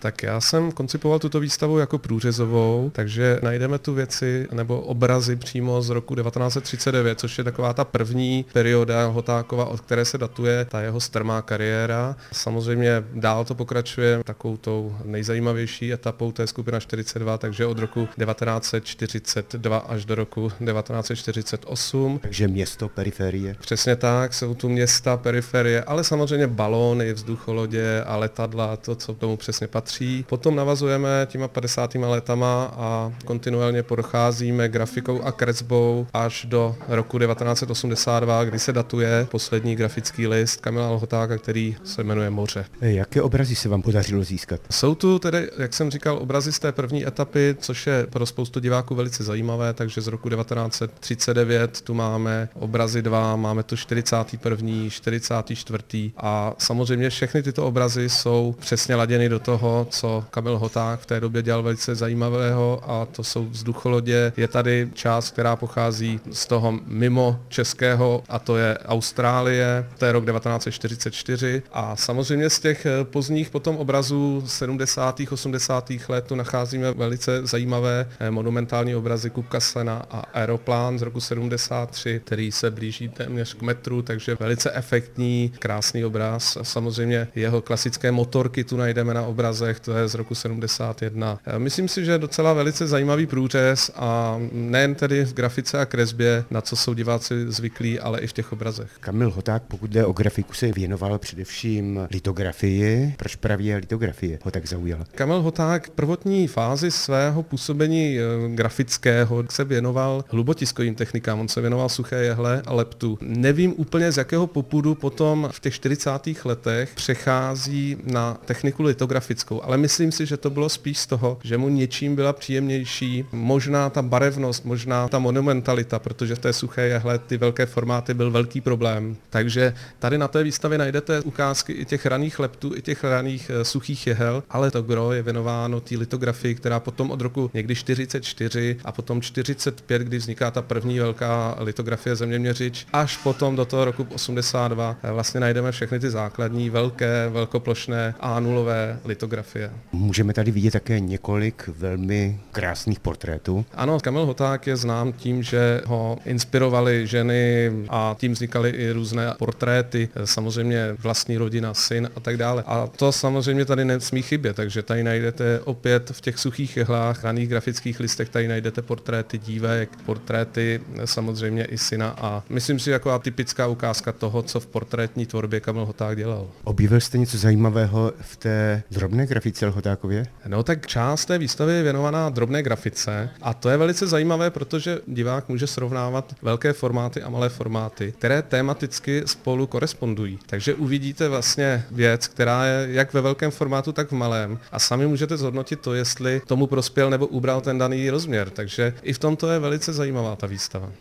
Tak já jsem koncipoval tuto výstavu jako průřezovou, takže najdeme tu věci nebo obrazy přímo z roku 1939, což je taková ta první perioda Hotákova, od které se datuje ta jeho strmá kariéra. Samozřejmě dál to pokračuje takovou tou nejzajímavější etapou, to je skupina 42, takže od roku 1942 až do roku 1948. Takže město, periferie. Přesně tak, jsou tu města, periferie, ale samozřejmě balóny, vzducholodě a letadla, to, co tomu přesně patří. Potom navazujeme těma 50. letama a kontinuálně procházíme grafikou a kresbou až do roku 1982, kdy se datuje poslední grafický list Kamila Lhotáka, který se jmenuje Moře. Jaké obrazy se vám podařilo získat? Jsou tu tedy, jak jsem říkal, obrazy z té první etapy, což je pro spoustu diváků velice zajímavé, takže z roku 1939 tu máme obrazy 2, máme tu 41., 44. a samozřejmě všechny tyto obrazy jsou přesně laděny do toho, co Kamil Hoták v té době dělal velice zajímavého, a to jsou vzducholodě. Je tady část, která pochází z toho mimo českého, a to je Austrálie, to je rok 1944, a samozřejmě z těch pozdních potom obrazů 70. 80. let tu nacházíme velice zajímavé monumentální obrazy Kubka Slena a Aeroplán z roku 73, který se blíží téměř k metru, takže velice efektní, krásný obraz. Samozřejmě jeho klasické motorky tu najdeme na obrazech, to je z roku 71. Myslím si, že je docela velice zajímavý průřez, a nejen tedy v grafice a kresbě, na co jsou diváci zvyklí, ale i v těch obrazech. Kamil Hoták, pokud jde o grafiku, se věnoval především litografii. Proč právě litografie ho tak zaujala? Kamil Hoták prvotní fázi svého působení grafického se věnoval hlubotiskovým technikám, on se věnoval suché jehle a leptu. Nevím úplně, z jakého popudu potom v těch 40. letech přechází na techniku litografickou, ale myslím si, že to bylo spíš z toho, že mu něčím byla příjemnější, možná ta barevnost, možná ta monumentalita, protože v té suché jehle ty velké formáty byl velký problém. Takže tady na té výstavě najdete ukázky i těch raných leptů, i těch raných suchých jehel, ale to gro je věnováno té litografii, která potom od roku někdy 44 a potom 45, kdy vzniká ta první velká litografie zeměměřič, až potom do toho roku 82 vlastně najdeme všechny ty základní velké, velkoplošné A0 litografie. Můžeme tady vidět také několik velmi krásných portrétů. Ano, Kamil Hoták je znám tím, že ho inspirovaly ženy a tím vznikaly i různé portréty, samozřejmě vlastní rodina, syn a tak dále. A to samozřejmě tady nesmí chybět, takže tady najdete opět v těch suchých jehlách, raných grafických listech, tady najdete portréty dívek, portréty samozřejmě i syna, a myslím si, jako typická ukázka toho, co v portrétní tvorbě Kamil Hoták dělal. Objevil jste něco zajímavého v té drobné grafice Lhotákově? No tak část té výstavy je věnovaná drobné grafice, a to je velice zajímavé, protože divák může srovnávat velké formáty a malé formáty, které tematicky spolu korespondují. Takže uvidíte vlastně věc, která je jak ve velkém formátu, tak v malém, a sami můžete zhodnotit to, jestli tomu prospěl nebo ubral ten daný rozměr. Takže i v tomto je velice zajímavá ta výstava.